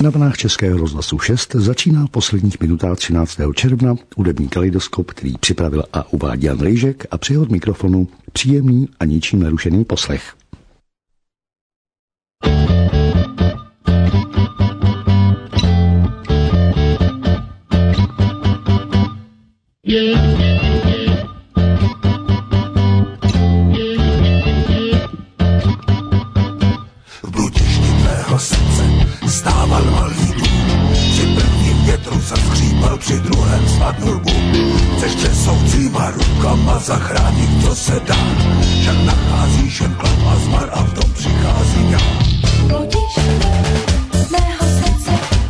Na vlnách Českého rozhlasu 6 začíná v posledních minutách 13. června hudební kaleidoskop, který připravil a uvádí Jan Rejžek a při jeho mikrofonu příjemný a ničím nerušený poslech. V bludišti tvého srdce stával malý dům, při prvním větru se skřípal, při druhém spadnul bůh. Chceš třesoucíma rukama zachránit, co se dá, však nacházíš jen klam a zmar a v tom přicházím já. Bludiště mého srdce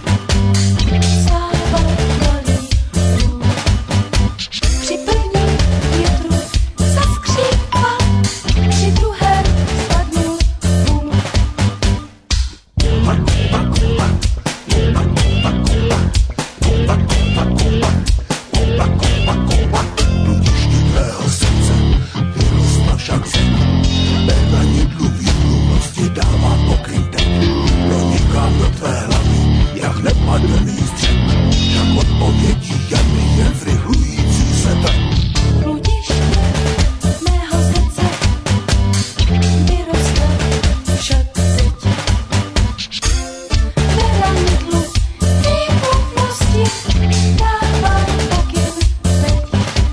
stával malý dům, při prvním větru se skřípal, při druhém spadnul bůh. Bludišti tvého srdce vyrostla však zem, berlanidlu výmluvnosti dávám pokyn teď. Pronikám do tvé hlavy, jak nepadený střep, však odpovědí jen zrychlující se tak. Bludiště mého srdce vyrostla však teď. Berlanidlu výmluvnosti dávám pokyn teď.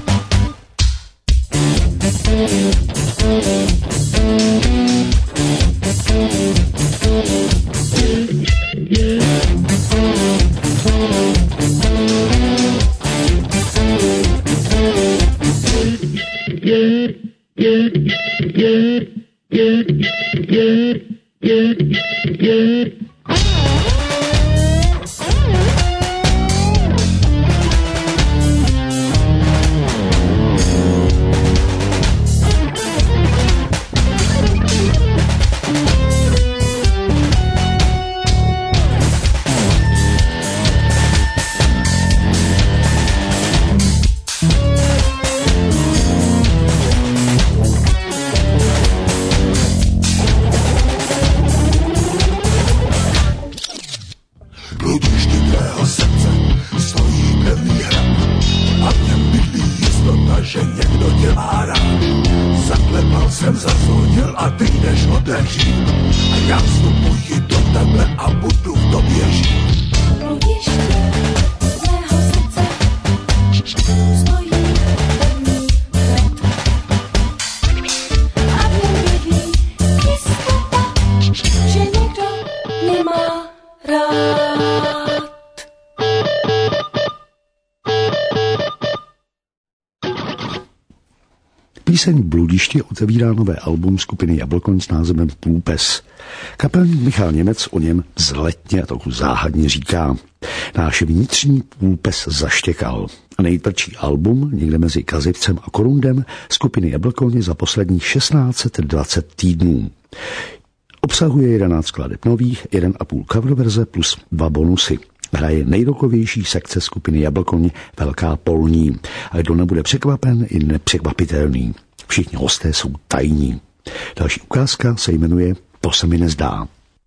Bludišti tvého srdce stojí pevný hrad a v něm bydlí jistota, že někdo tě má rád. Zaklepal jsem, zazvonil a ty jdeš otevřít a já vstupuji do tebe a budu v tobě žít. Bludiště mého srdce stojí pevný hrad a v něm bydlí jistota, že někdo mě má rád. Píseň Bludiště otevírá nové album skupiny Jablkoň s názvem Půlpes. Kapelník Michal Němec o něm vzletně a trochu záhadně říká: náš vnitřní půlpes zaštěkal. A nejtvrdší album, někde mezi Kazivcem a Korundem, skupiny Jablkoň za posledních 1620 týdnů. Obsahuje 11 skladeb nových, 1,5 cover verze plus 2 bonusy. Hraje nejrokovější sekce skupiny Jablkoň Velká polní. A kdo nebude překvapen, i nepřekvapitelný. Všichni hosté jsou tajní. Další ukázka se jmenuje To se mi nezdá.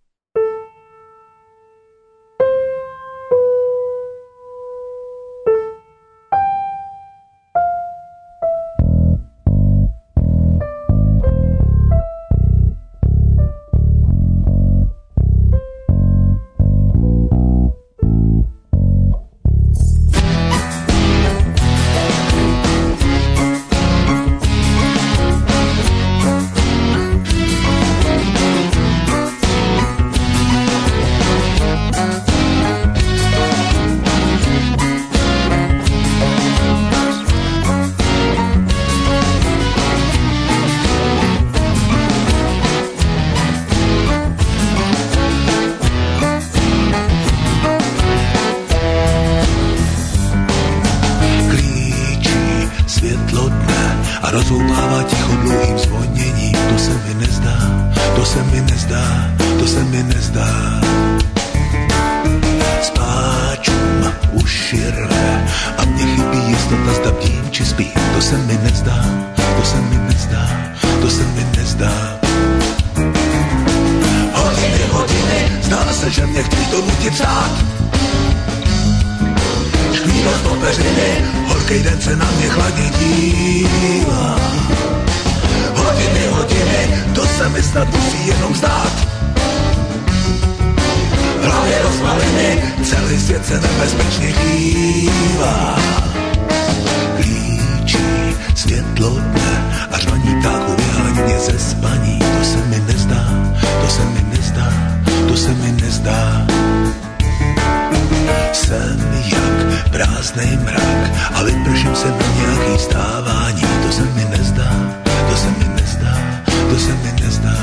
Rozoumává ticho dlouhým zvoněním. To se mi nezdá, to se mi nezdá, to se mi nezdá. Spáčům uši rve a mně chybí jistota, zda bdím či spím. To se mi nezdá, to se mi nezdá, to se mi nezdá. Hodiny, hodiny, zdá se, že mě chtějí donutit vstát. Škvíro z popeřiny, horkej den se na mě chladně dívá. Hodiny, hodiny, to se mi snad musí jenom zdát. V hlavě rozvaliny, celý svět se nebezpečně kývá. Klíčí světlo dne a řvaní ptáků vyhání mě ze spaní. To se mi nezdá, to se mi nezdá, to se mi nezdá. Jsem jak prázdnej mrak a vyprším se na nějaký stávání. To se mi nezdá, to se mi nezdá, to se mi nezdá.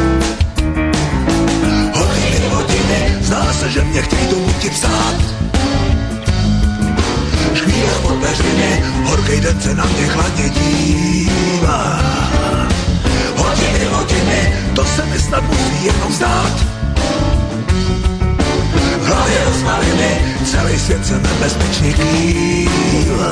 Hodiny, hodiny, zdá se, že mě chtějí donutit vstát. Škvíro z popeřiny, horkej den se na mě chladně dívá. Hodiny, hodiny, to se mi snad musí jenom zdát. V hlavě rozvaliny, celý svět se nebezpečně kývá.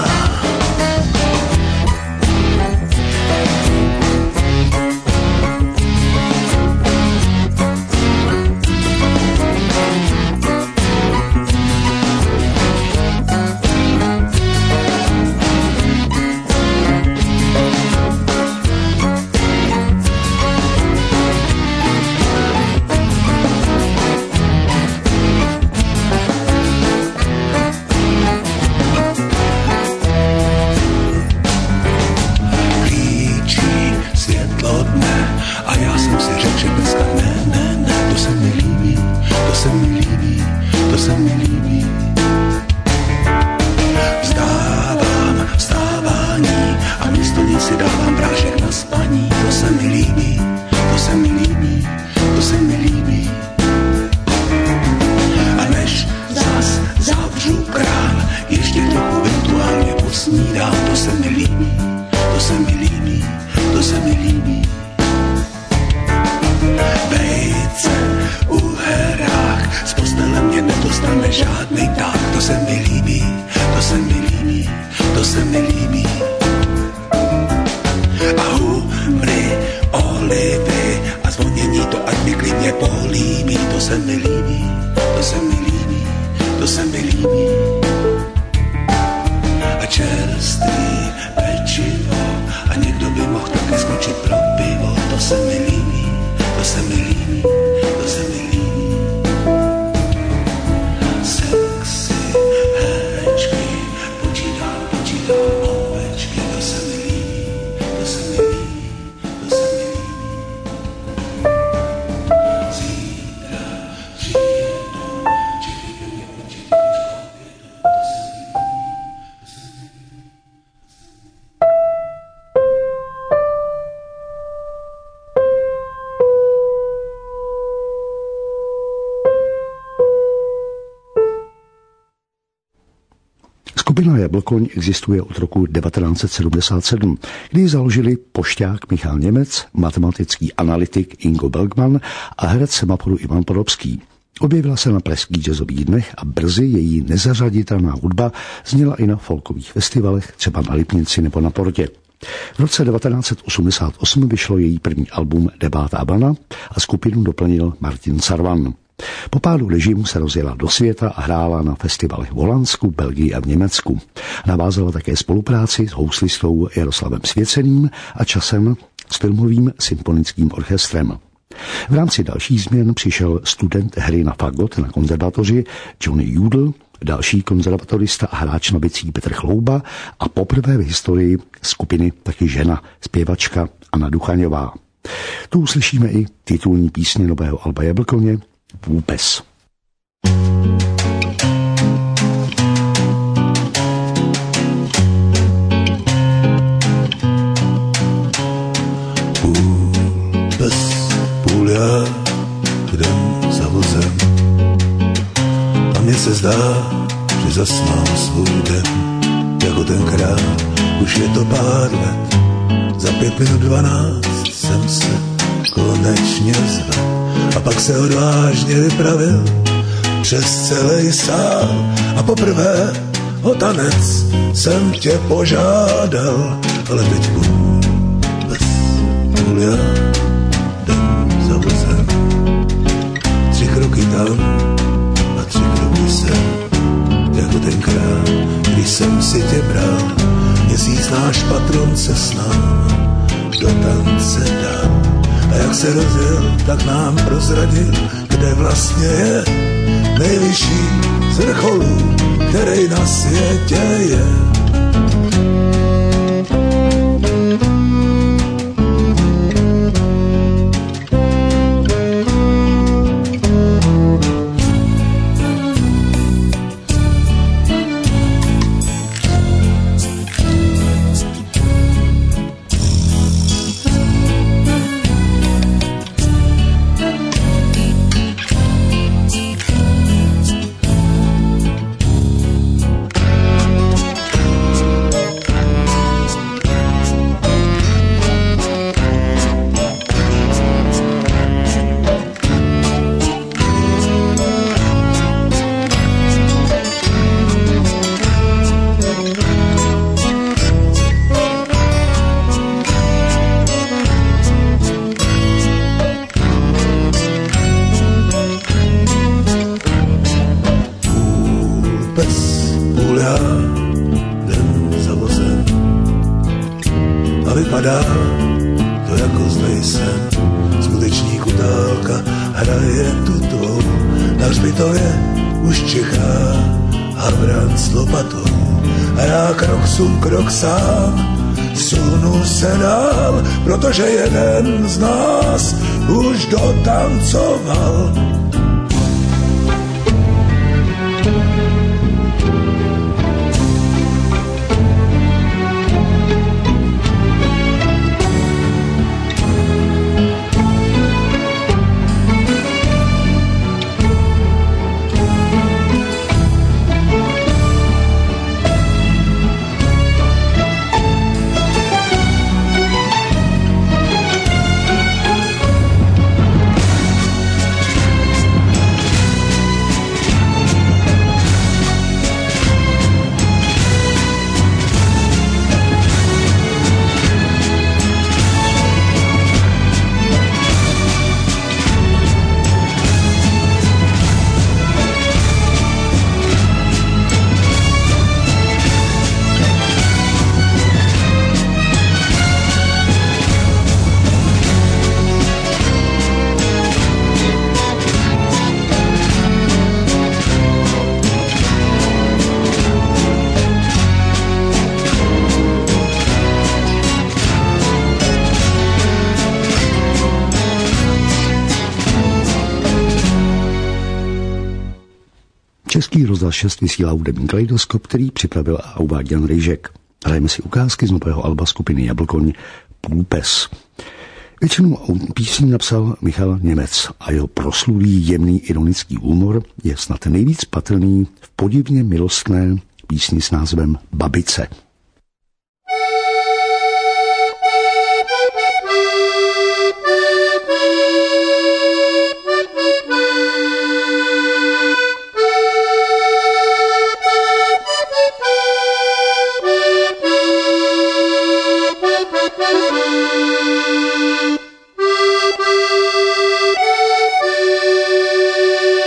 Skupina Jablkoň existuje od roku 1977, kdy ji založili pošťák Michal Němec, matematický analytik Ingo Bergman a herec semaforu Ivan Podobský. Objevila se na pražských jazzových dnech a brzy její nezařaditelná hudba zněla i na folkových festivalech, třeba na Lipnici nebo na Portě. V roce 1988 vyšlo její první album Devátá vlna a skupinu doplnil Martin Sarvan. Po pádu režimu se rozjela do světa a hrála na festivalech v Holandsku, Belgii a v Německu. Navázala také spolupráci s houslistou Jaroslavem Svěceným a časem s filmovým symfonickým orchestrem. V rámci dalších změn přišel student hry na fagot na konzervatoři Johnny Judl, další konzervatorista a hráč na bicí Petr Chlouba a poprvé v historii skupiny taky žena, zpěvačka Anna Duchaňová. Tu uslyšíme i titulní písně nového alba Jablkoně Vůbec. Půl já jdem za vozem a mně se zdá, že zas mám svůj den. Jako tenkrát, už je to pár let, za 11:55 jsem se konečně zvedl a pak se odvážně vypravil přes celý sál a poprvé o tanec jsem tě požádal, ale teď půl já jdem za vozem, 3 kroky tam se s náma do tance dám. A jak se rozjel, tak nám prozradil, kde vlastně je nejvyšší z vrcholů, který na světě je. Vypadá to jako zlej sen, skuteční kutálka hraje tutou, na hřbitově už čichá havran s lopatou. A já krok sum krok sám, sunu se dál, protože jeden z nás už dotancoval. Český rozhlas 6 vysílá hudební kaleidoskop, který připravil a uvádí Jan Rejžek. Hrajeme si ukázky z nového alba skupiny Jablkoň Půlpes. Většinu písní napsal Michal Němec a jeho proslulý jemný ironický humor je snad nejvíc patrný v podivně milostné písni s názvem Babice.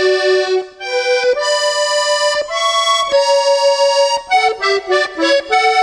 Bye.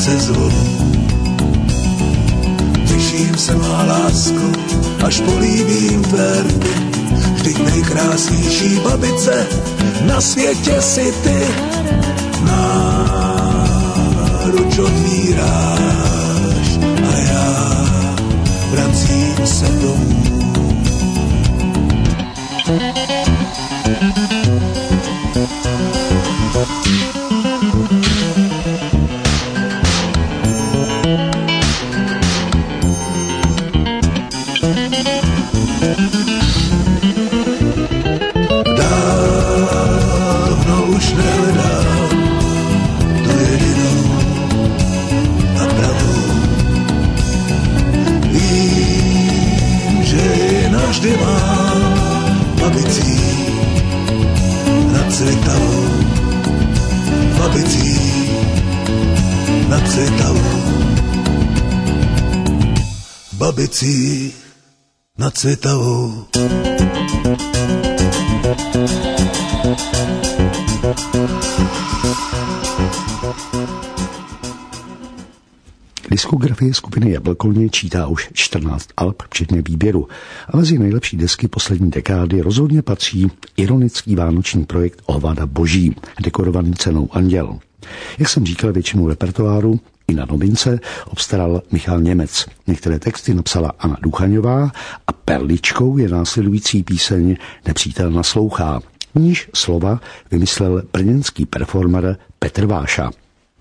se zvonu. Těším se, má lásko, až políbím tvé ruky. Vždyť nejkrásnější babice na světě si ty. Náruč otvíráš a já vracím se domů. Dávno už nehledám tu jedinou a pravou. Vím, že ji navždy mám babicí nacvětavou, babicí nacvětavou, babicí nacvětavou. Diskografie skupiny Jablkoně čítá už 14 alb, včetně výběru. A mezi nejlepší desky poslední dekády rozhodně patří ironický vánoční projekt Hovada boží, dekorovaný cenou Anděl. Jak jsem říkal, většinu repertoáru i na novince obstaral Michal Němec. Některé texty napsala Anna Duchaňová a perličkou je následující píseň Nepřítel naslouchá. V níž slova vymyslel brněnský performer Petr Váša.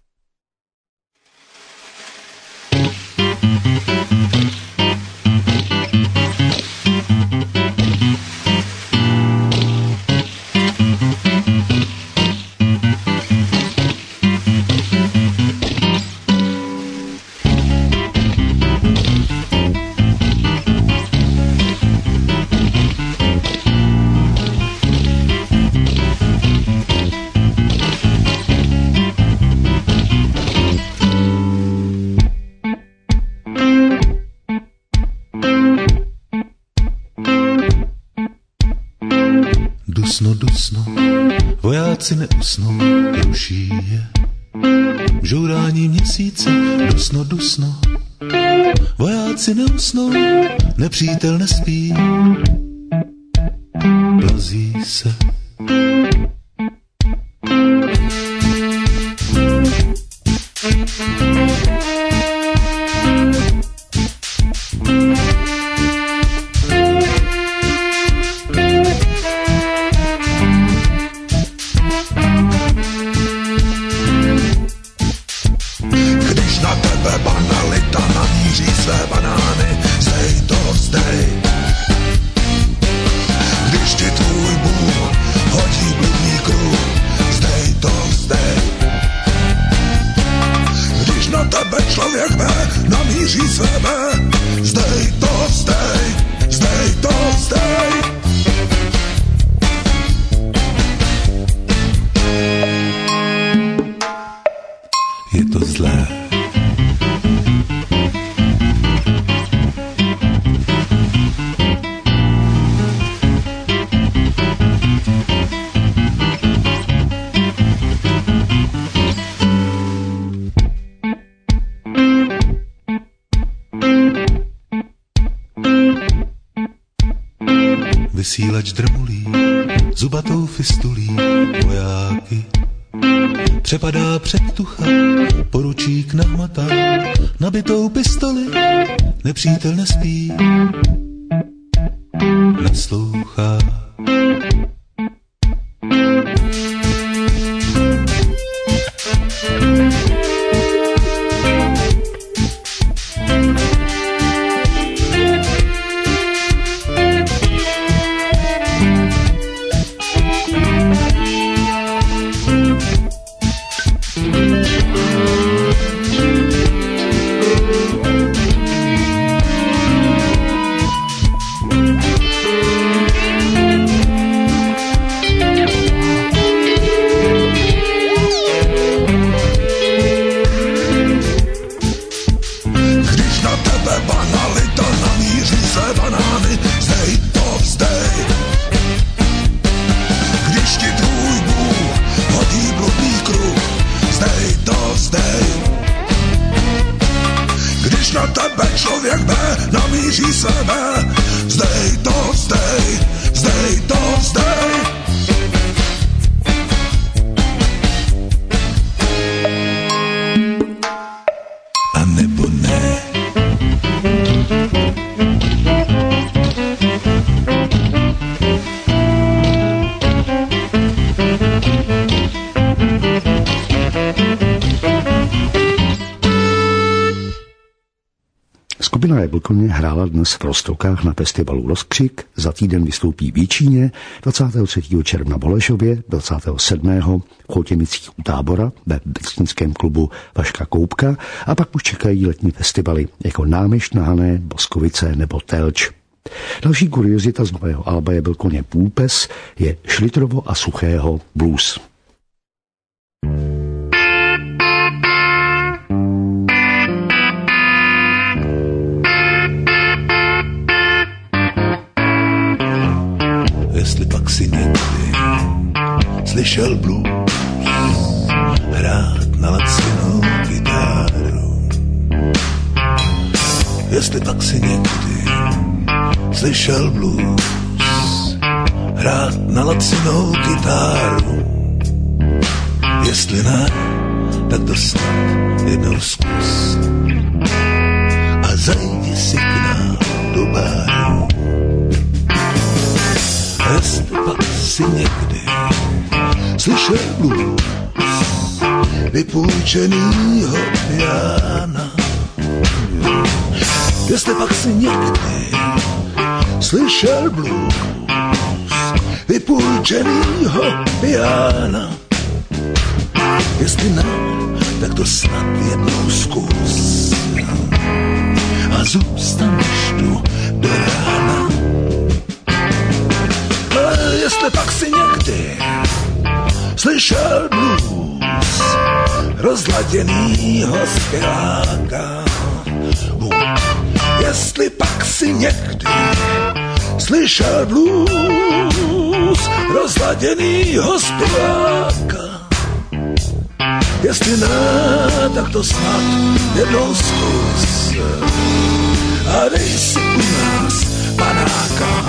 Dusno, vojáci neusnou, ruší je žourání měsíce. Dusno, vojáci neusnou, nepřítel nespí, plazí se. Vysílač drmulí, zubatou fistulí vojáky. Přepadá předtucha, poručík nahmatá nabitou pistoli. Nepřítel nespí, naslouchá. Jablkoně hrála dnes v Roztokách na festivalu Rozkřik, za týden vystoupí v Jíčíně, 23. června v Holešově, 27. v Chotěmicích u Tábora ve vesnickém klubu Vaška Koupka a pak už čekají letní festivaly jako Námešť na Hané, Boskovice nebo Telč. Další kuriozita z nového alba Jablkoně Půlpes je Šlitrovo a Suchého blues. Jestli pak si někdy slyšel blues hrát na lacinou kytaru, jestli pak si někdy slyšel blues hrát na lacinou kytaru, jestli ne, tak to snad jednou zkus a zajdi si k nám do baru. A jestli pak si někdy slyšel blues vypůjčenýho piana, jestli pak si někdy slyšel blues vypůjčenýho piana, jestli ne, tak to snad jednou zkus a zůstaneš tu do rána. Ale jestli pak si někdy slyšel blues rozladěnýho zpěváka, jestli pak si někdy slyšel blues rozladěnýho zpěváka, jestli ne, tak to snad jednou zkus a dej si u nás panáka.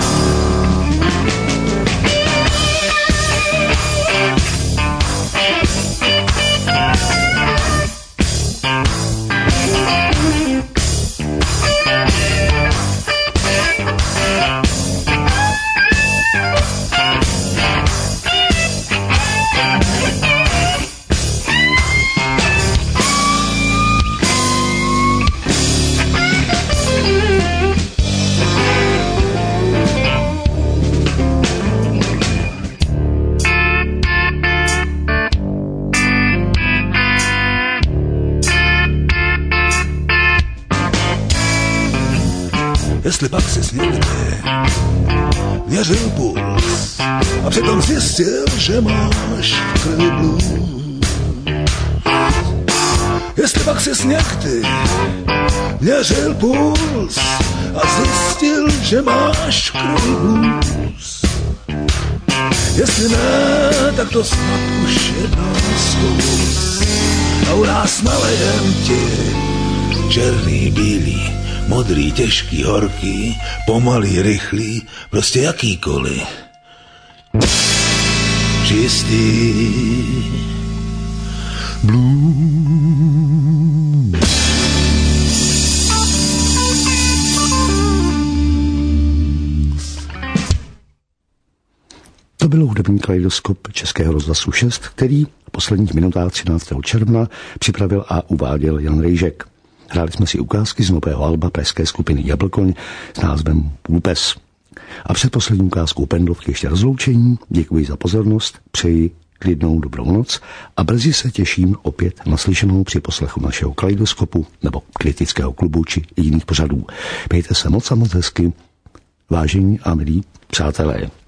Jestli pak si někdy měřil puls a přitom zjistil, že máš v krvi blues. Jestli pak si někdy měřil puls a zjistil, že máš v krvi blues. Jestli ne, tak to snad už jednou zkus a u nás nalejem ti černý, bílý, modrý, těžký, horký, pomalý, rychlý, prostě jakýkoliv. Čistý blues. To byl hudební kaleidoskop Českého rozhlasu 6, který v posledních minutách 13. června připravil a uváděl Jan Rejžek. Hráli jsme si ukázky z nového alba pražské skupiny Jablkoň s názvem Půlpes. A před poslední ukázkou Pendlovky ještě rozloučení. Děkuji za pozornost, přeji klidnou dobrou noc a brzy se těším opět na slyšenou při poslechu našeho kaleidoskopu nebo kritického klubu či jiných pořadů. Mějte se moc a moc hezky, vážení a milí přátelé.